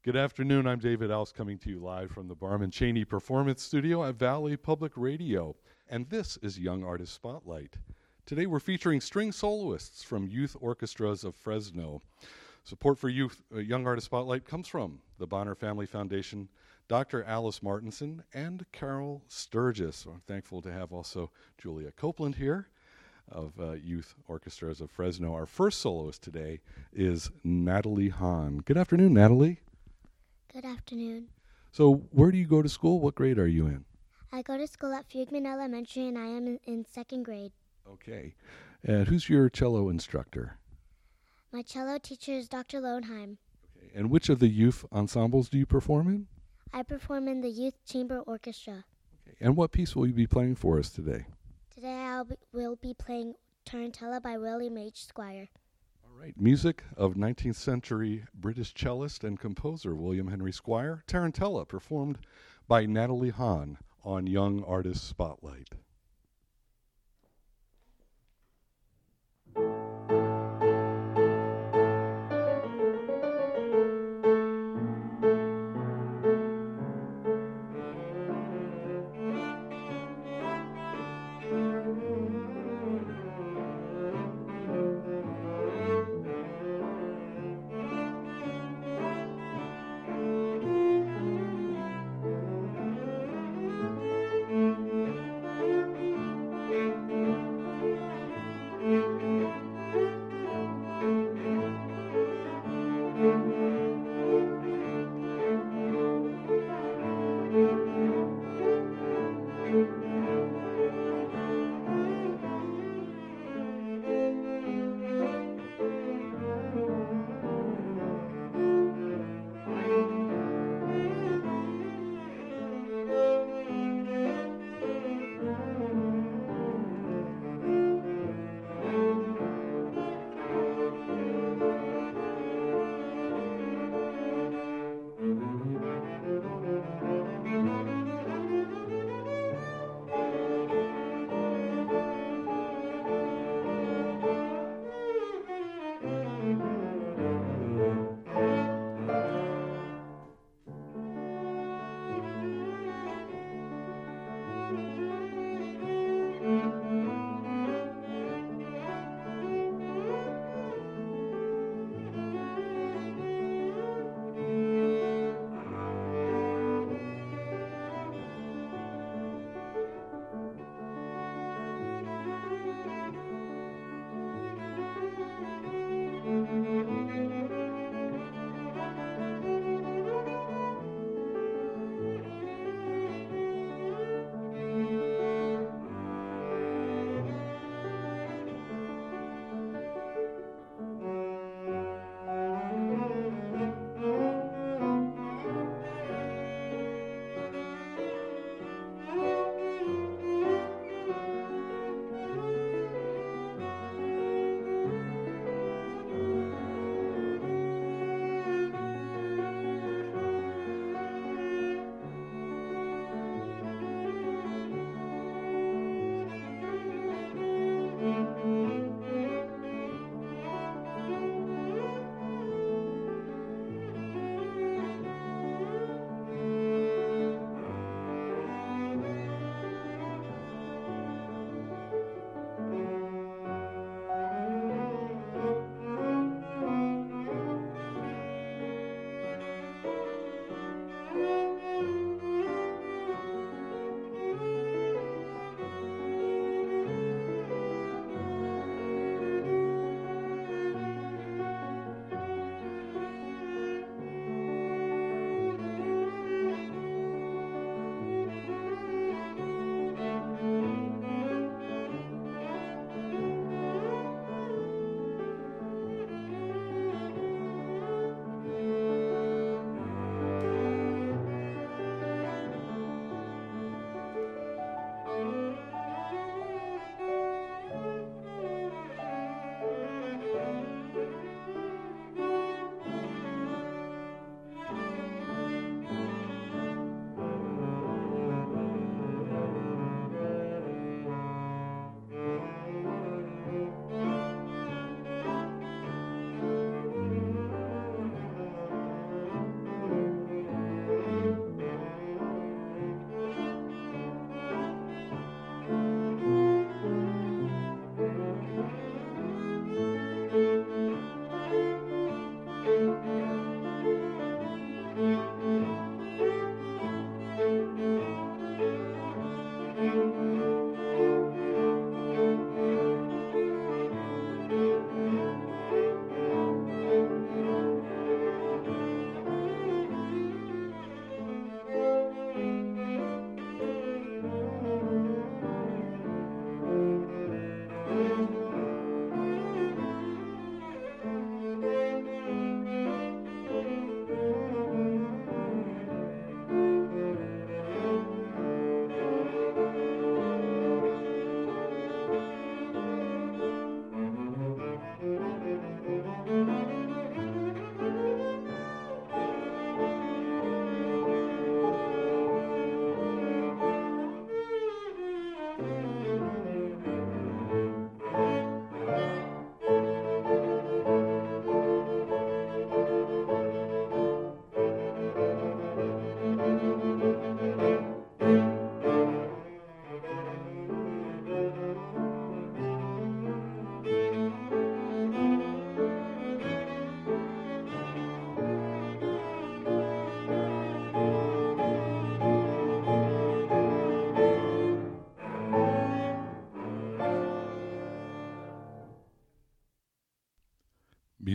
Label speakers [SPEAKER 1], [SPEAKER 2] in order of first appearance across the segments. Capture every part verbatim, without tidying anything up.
[SPEAKER 1] Good afternoon. I'm David Else coming to you live from the Barman Cheney Performance Studio at Valley Public Radio. And this is Young Artist Spotlight. Today we're featuring string soloists from youth orchestras of Fresno. Support for Youth uh, Young Artist Spotlight comes from the Bonner Family Foundation, Doctor Alice Martinson, and Carol Sturgis. I'm thankful to have also Julia Copeland here of uh, Youth Orchestras of Fresno. Our first soloist today is Natalie Hahn. Good afternoon, Natalie.
[SPEAKER 2] Good afternoon.
[SPEAKER 1] So where do you go to school? What grade are you in?
[SPEAKER 2] I go to school at Fugman Elementary, and I am in, in second grade.
[SPEAKER 1] Okay. And who's your cello instructor?
[SPEAKER 2] My cello teacher is Doctor Lohenheim.
[SPEAKER 1] Okay. And which of the youth ensembles do you perform in?
[SPEAKER 2] I perform in the Youth Chamber Orchestra.
[SPEAKER 1] Okay. And what piece will you be playing for us today?
[SPEAKER 2] Today I will be playing Tarantella by William H. Squire.
[SPEAKER 1] All right. Music of nineteenth century British cellist and composer William Henry Squire. Tarantella, performed by Natalie Hahn on Young Artist Spotlight.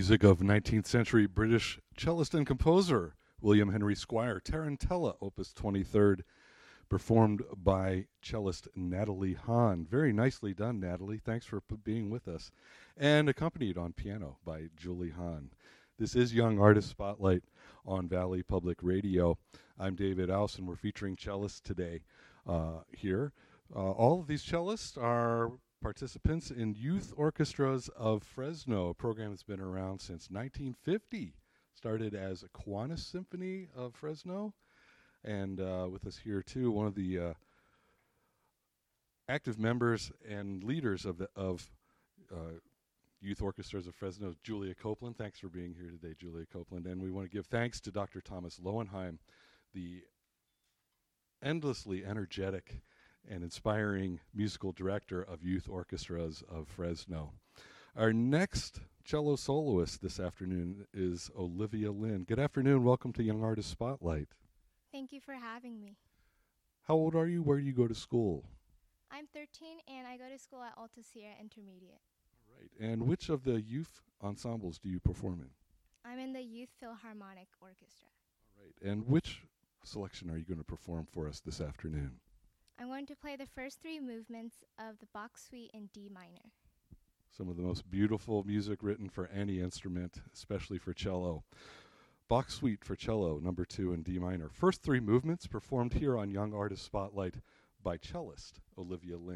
[SPEAKER 1] Music of nineteenth century British cellist and composer William Henry Squire, Tarantella, Opus twenty-third, performed by cellist Natalie Hahn. Very nicely done, Natalie. Thanks for p- being with us. And accompanied on piano by Julie Hahn. This is Young Artist Spotlight on Valley Public Radio. I'm David Ouse, and we're featuring cellists today uh, here. Uh, all of these cellists are participants in Youth Orchestras of Fresno, a program that's been around since nineteen fifty. Started as Aquinas Symphony of Fresno, and uh, with us here too, one of the uh, active members and leaders of the of uh, Youth Orchestras of Fresno, Julia Copeland. Thanks for being here today, Julia Copeland. And we want to give thanks to Doctor Thomas Lowenheim, the endlessly energetic and inspiring musical director of Youth Orchestras of Fresno. Our next cello soloist this afternoon is Olivia Lynn. Good afternoon. Welcome to Young Artist Spotlight.
[SPEAKER 3] Thank you for having me.
[SPEAKER 1] How old are you? Where do you go to school?
[SPEAKER 3] I'm thirteen and I go to school at Alta Sierra Intermediate.
[SPEAKER 1] All right. And which of the youth ensembles do you perform in?
[SPEAKER 3] I'm in the Youth Philharmonic Orchestra.
[SPEAKER 1] All right. And which selection are you going to perform for us this afternoon?
[SPEAKER 3] I'm going to play the first three movements of the Bach Suite in D minor.
[SPEAKER 1] Some of the most beautiful music written for any instrument, especially for cello. Bach Suite for cello, number two in D minor. First three movements performed here on Young Artist Spotlight by cellist Olivia Lynn.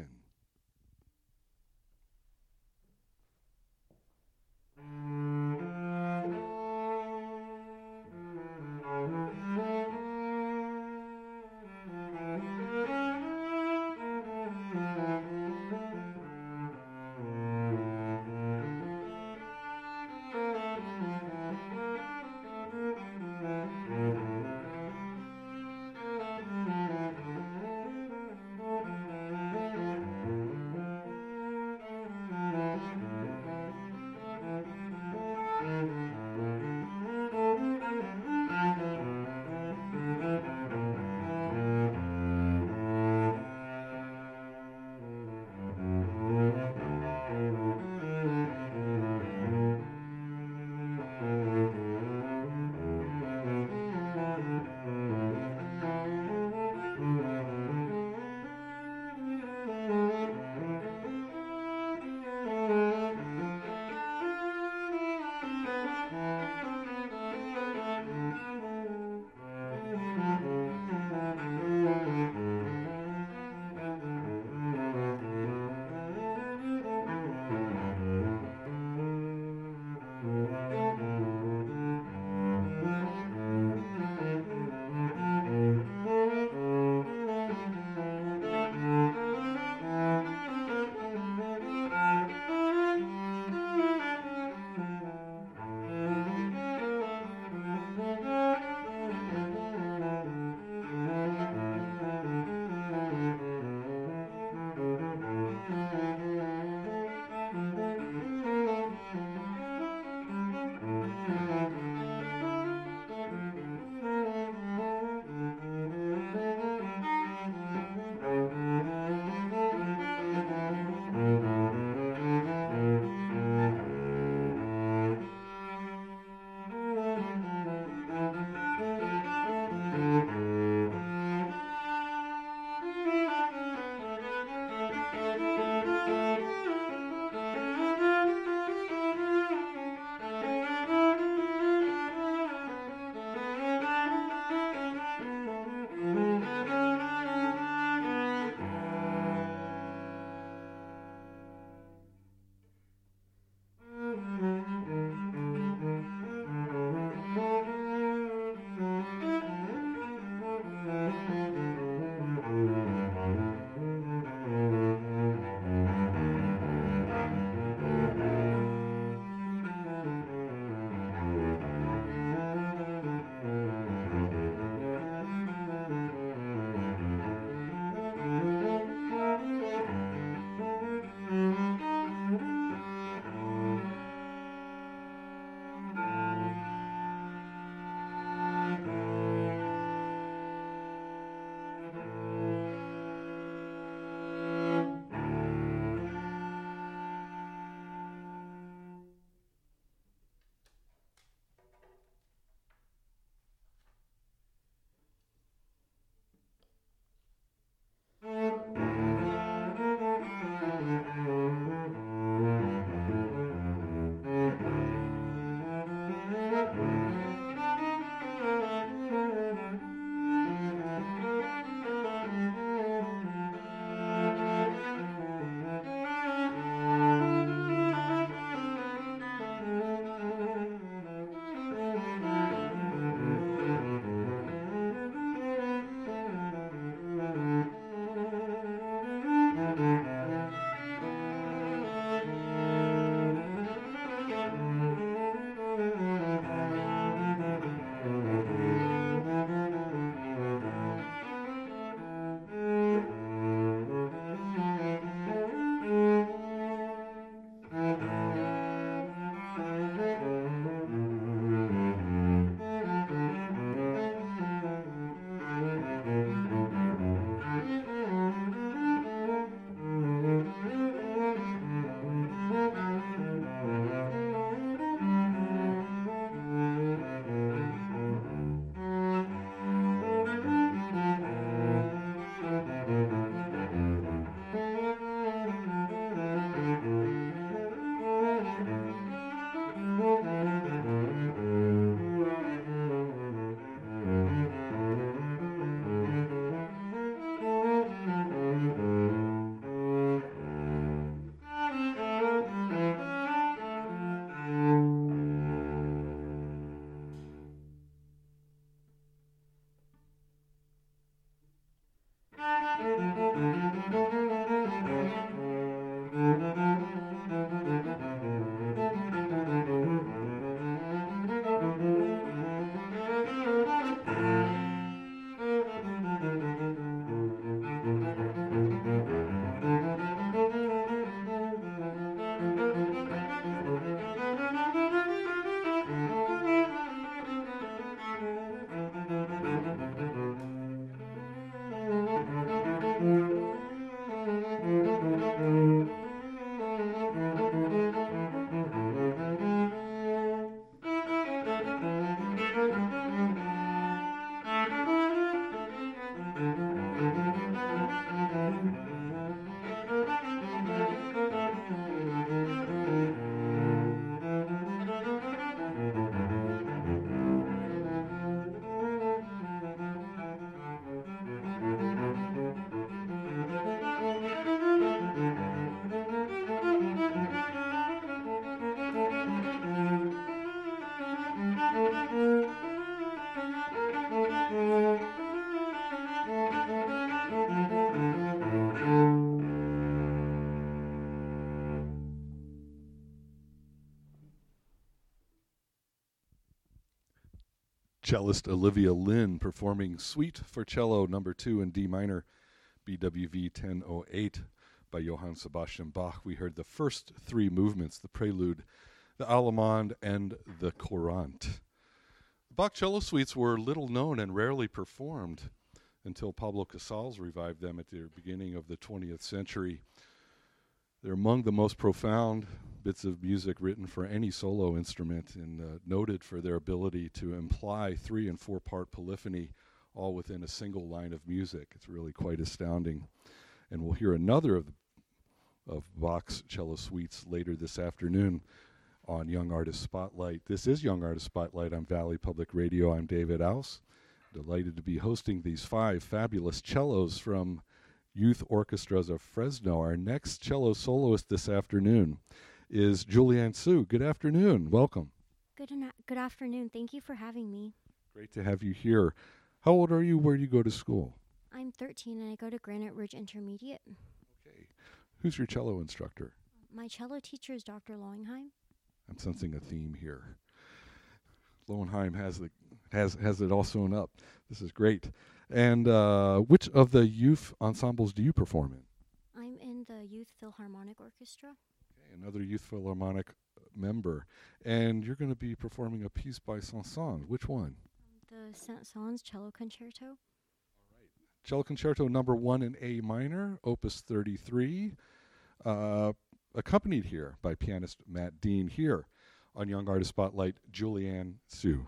[SPEAKER 1] Cellist Olivia Lynn performing Suite for Cello number two in D minor, B W V ten oh eight by Johann Sebastian Bach. We heard the first three movements, the prelude, the allemande, and the courante. Bach cello suites were little known and rarely performed until Pablo Casals revived them at the beginning of the twentieth century. They're among the most profound bits of music written for any solo instrument, and uh, noted for their ability to imply three and four part polyphony all within a single line of music. It's really quite astounding. And we'll hear another of, the, of Bach's cello suites later this afternoon on Young Artist Spotlight. This is Young Artist Spotlight on Valley Public Radio. I'm David Ouse. Delighted to be hosting these five fabulous cellos from Youth Orchestras of Fresno. Our next cello soloist this afternoon is Julianne Su. Good afternoon. Welcome.
[SPEAKER 4] Good, na- good afternoon. Thank you for having me.
[SPEAKER 1] Great to have you here. How old are you? Where do you go to school?
[SPEAKER 4] I'm thirteen and I go to Granite Ridge Intermediate.
[SPEAKER 1] Okay. Who's your cello instructor?
[SPEAKER 4] My cello teacher is Doctor Lowenheim.
[SPEAKER 1] I'm sensing a theme here. Lowenheim has the has has it all sewn up. This is great. And uh, which of the youth ensembles do you perform in?
[SPEAKER 4] I'm in the Youth Philharmonic Orchestra.
[SPEAKER 1] Okay, another Youth Philharmonic member. And you're going to be performing a piece by Saint-Saëns. Which one?
[SPEAKER 4] The Saint-Saëns Cello Concerto.
[SPEAKER 1] Cello Concerto number one in A minor, opus thirty-three, uh, accompanied here by pianist Matt Dean. Here on Young Artist Spotlight, Julianne Su.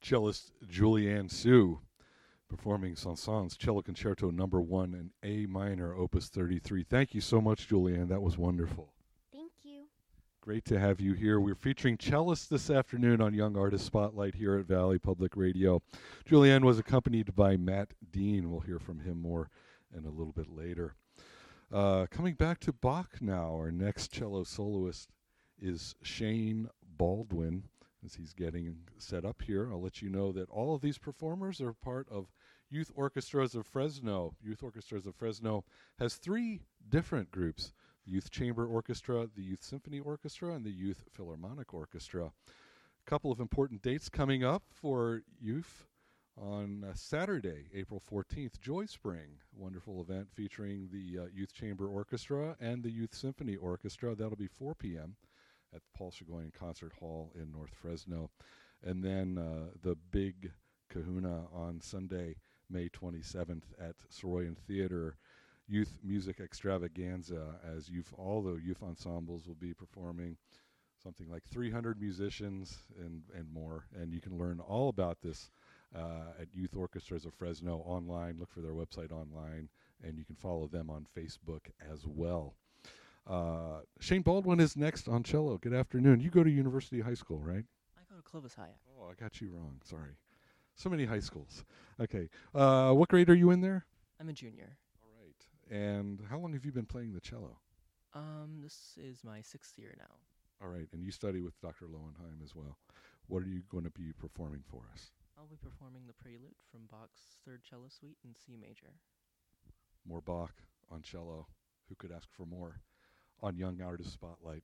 [SPEAKER 1] cellist Julianne Sue, performing Saint-Saëns Cello Concerto Number One in A minor, Opus thirty-three. Thank you so much, Julianne. That was wonderful.
[SPEAKER 4] Thank you.
[SPEAKER 1] Great to have you here. We're featuring cellists this afternoon on Young Artist Spotlight here at Valley Public Radio. Julianne was accompanied by Matt Dean. We'll hear from him more in a little bit later. Uh, coming back to Bach now, our next cello soloist is Shane Baldwin. As he's getting set up here, I'll let you know that all of these performers are part of Youth Orchestras of Fresno. Youth Orchestras of Fresno has three different groups: the Youth Chamber Orchestra, the Youth Symphony Orchestra, and the Youth Philharmonic Orchestra. A couple of important dates coming up for youth. On uh, Saturday, April fourteenth, Joy Spring, a wonderful event featuring the uh, Youth Chamber Orchestra and the Youth Symphony Orchestra. That'll be four p.m. at the Paul Chagouin Concert Hall in North Fresno. And then uh, the big kahuna on Sunday, May twenty-seventh at Soroyan Theater, Youth Music Extravaganza, as youth, all the youth ensembles will be performing, something like three hundred musicians and, and more. And you can learn all about this uh, at Youth Orchestras of Fresno online. Look for their website online, and you can follow them on Facebook as well. Uh, Shane Baldwin is next on cello. Good afternoon. You go to University High School, right?
[SPEAKER 5] I go to Clovis High.
[SPEAKER 1] Oh, I got you wrong. Sorry. So many high schools. Okay. Uh, what grade are you in there?
[SPEAKER 5] I'm a junior.
[SPEAKER 1] All right. And how long have you been playing the cello?
[SPEAKER 5] Um, this is my sixth year now.
[SPEAKER 1] All right. And you study with Doctor Lowenheim as well. What are you going to be performing for us?
[SPEAKER 5] I'll be performing the Prelude from Bach's Third Cello Suite in C major.
[SPEAKER 1] More Bach on cello. Who could ask for more? On Young Artist Spotlight.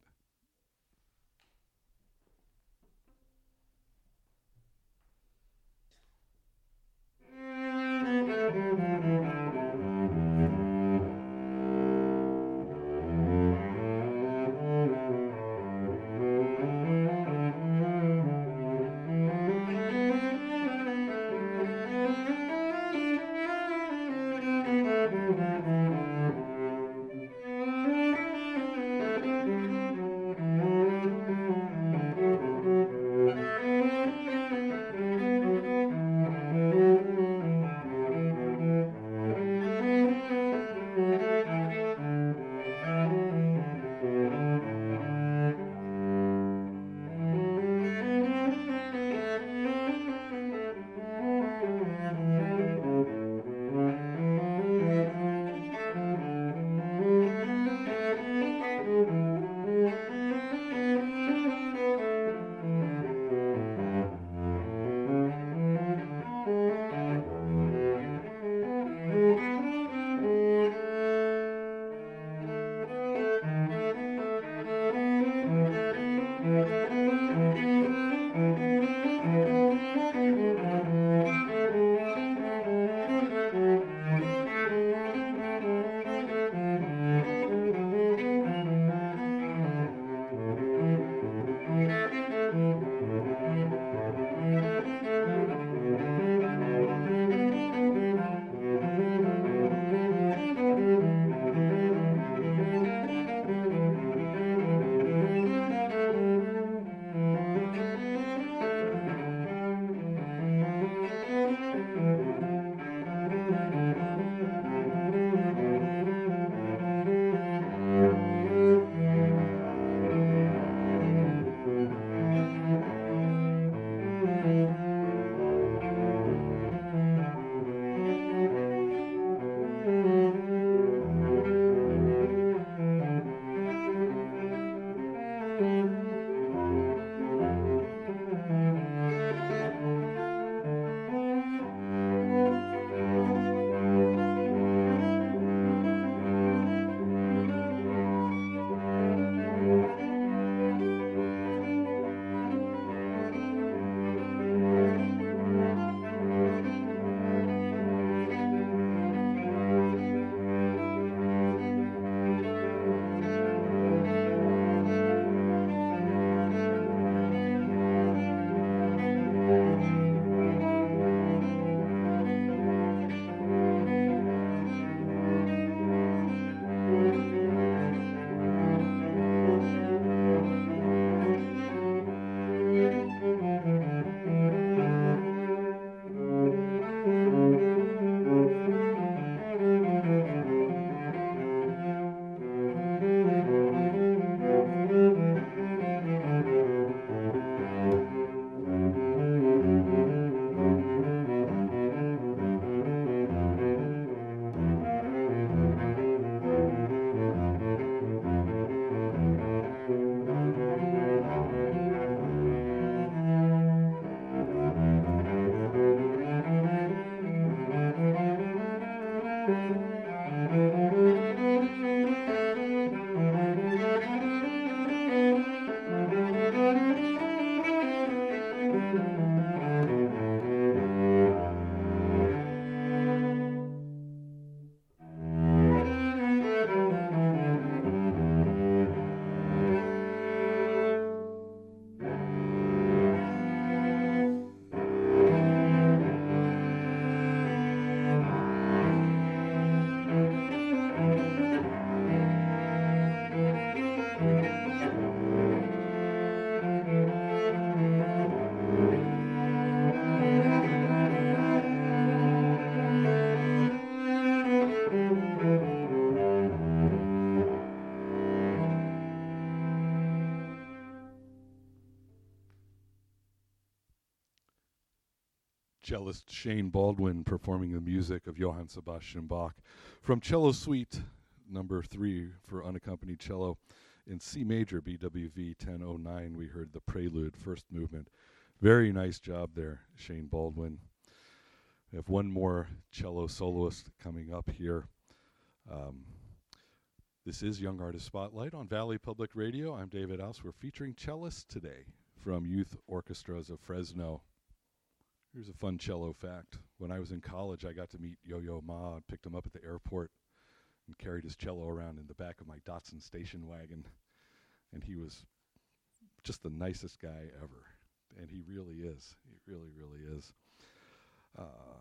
[SPEAKER 1] cellist Shane Baldwin performing the music of Johann Sebastian Bach from Cello Suite number three for unaccompanied cello in C major, B W V ten oh nine. We heard the prelude, first movement. Very nice job there, Shane Baldwin. We have one more cello soloist coming up here. Um, this is Young Artist Spotlight on Valley Public Radio. I'm David House. We're featuring cellists today from Youth Orchestras of Fresno. Here's a fun cello fact. When I was in college, I got to meet Yo-Yo Ma. I picked him up at the airport and carried his cello around in the back of my Datsun station wagon. And he was just the nicest guy ever. And he really is. He really, really is. Uh,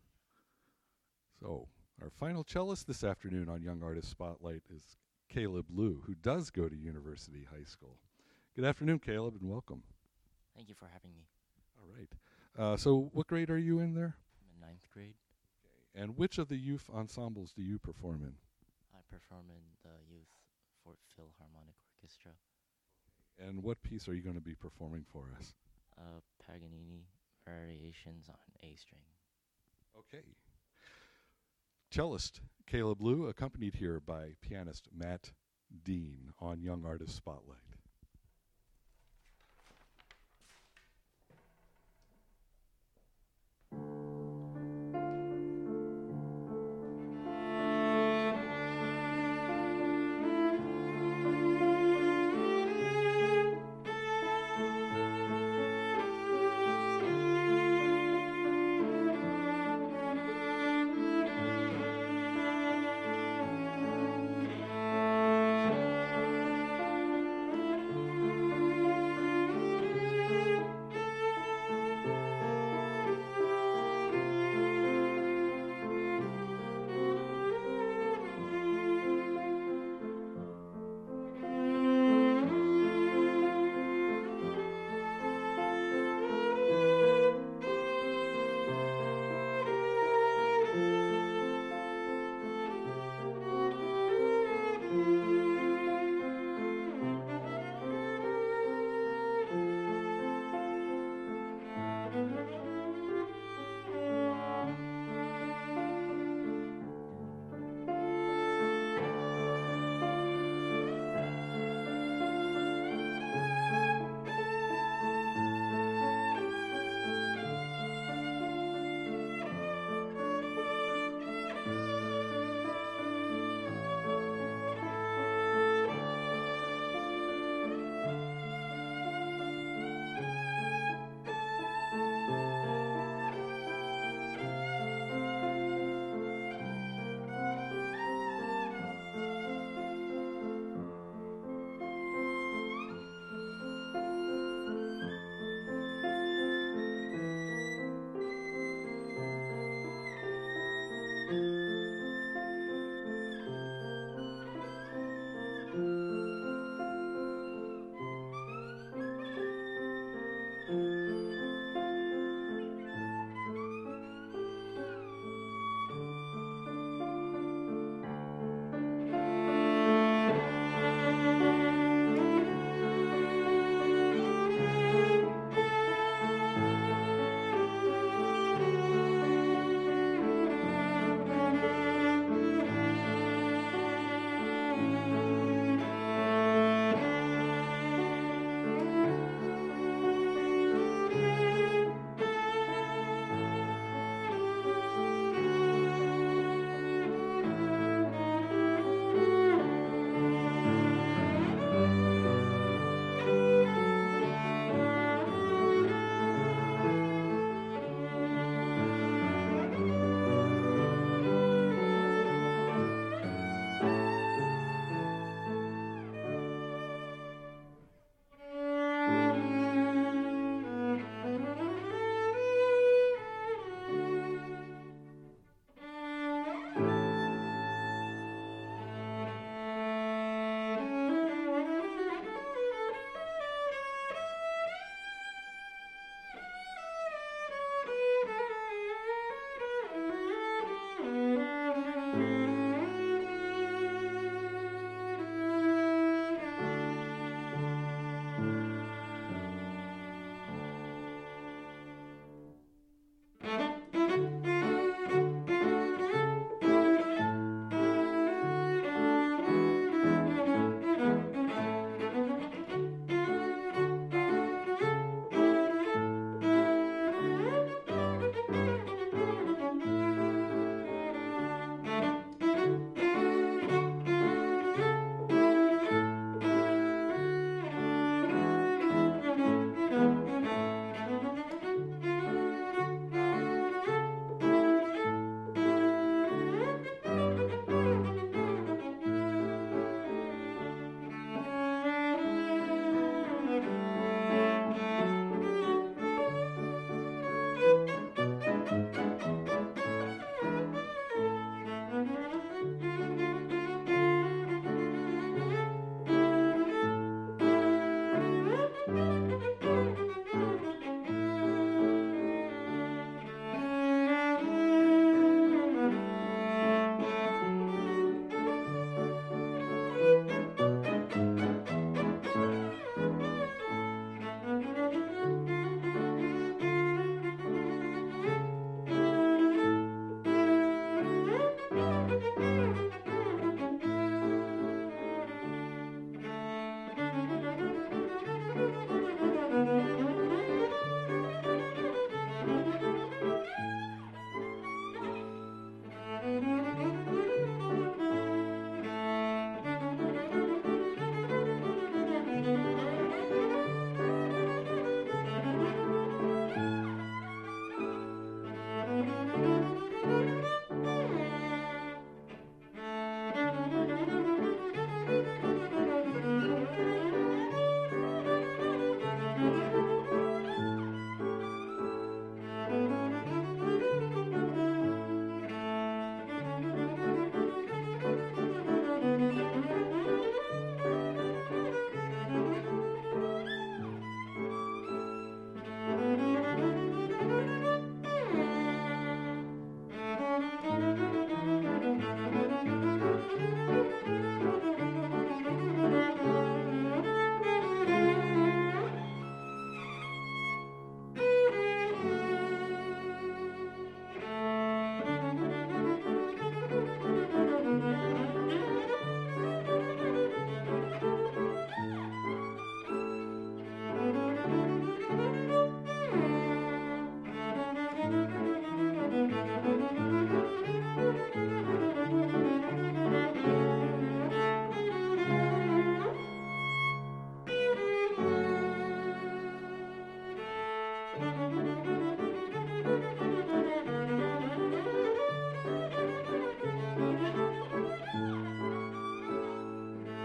[SPEAKER 1] so, our final cellist this afternoon on Young Artist Spotlight is Caleb Liu, who does go to University High School. Good afternoon, Caleb, and welcome.
[SPEAKER 6] Thank you for having me.
[SPEAKER 1] All right. Uh, so, what grade are you in there?
[SPEAKER 6] I'm in ninth grade.
[SPEAKER 1] Okay. And which of the youth ensembles do you perform in?
[SPEAKER 6] I perform in the Youth Fort Philharmonic Orchestra.
[SPEAKER 1] And what piece are you going to be performing for us?
[SPEAKER 6] Uh, Paganini Variations on A string.
[SPEAKER 1] Okay. Cellist Caleb Liu, accompanied here by pianist Matt Dean on Young Artist Spotlight.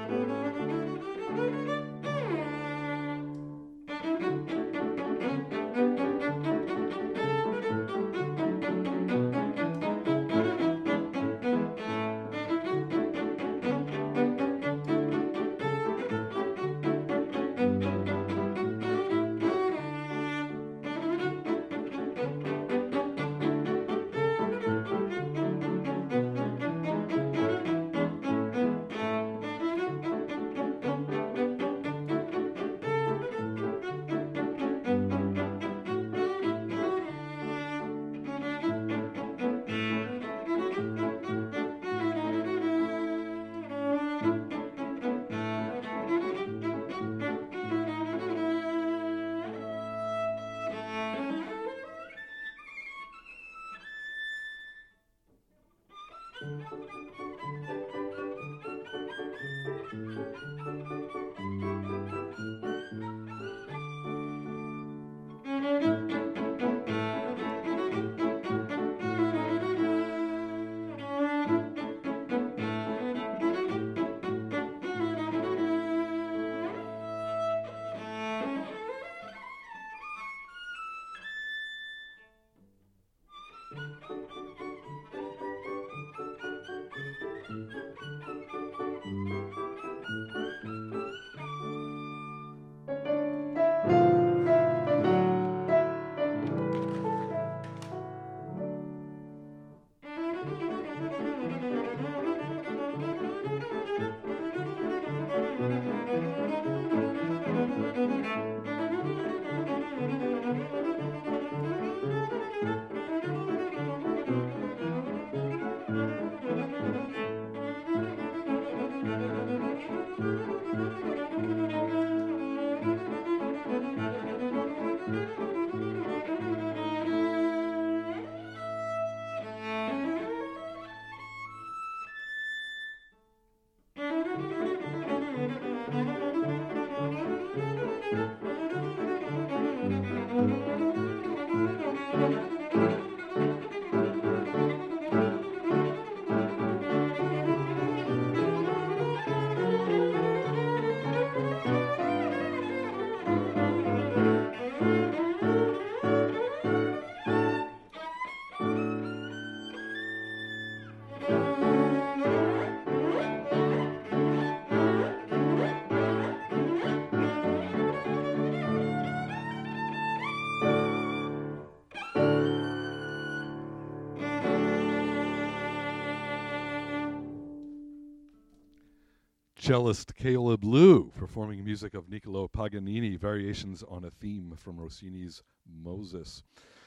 [SPEAKER 1] Cellist Caleb Liu performing music of Niccolò Paganini, variations on a theme from Rossini's Moses.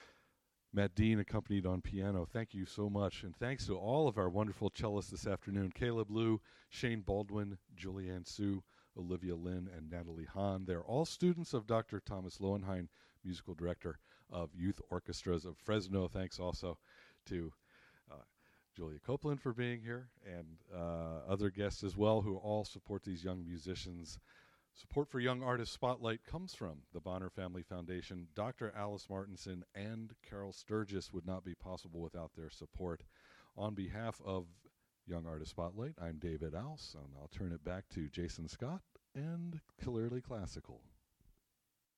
[SPEAKER 1] Matt Dean accompanied on piano. Thank you so much. And thanks to all of our wonderful cellists this afternoon, Caleb Liu, Shane Baldwin, Julianne Sue, Olivia Lynn, and Natalie Hahn. They're all students of Doctor Thomas Lowenheim, musical director of Youth Orchestras of Fresno. Thanks also to uh, Julia Copeland for being here, and uh, other guests as well who all support these young musicians. Support for Young Artist Spotlight comes from the Bonner Family Foundation. Doctor Alice Martinson and Carol Sturgis would not be possible without their support. On behalf of Young Artist Spotlight, I'm David Ouse, and I'll turn it back to Jason Scott and Clearly Classical.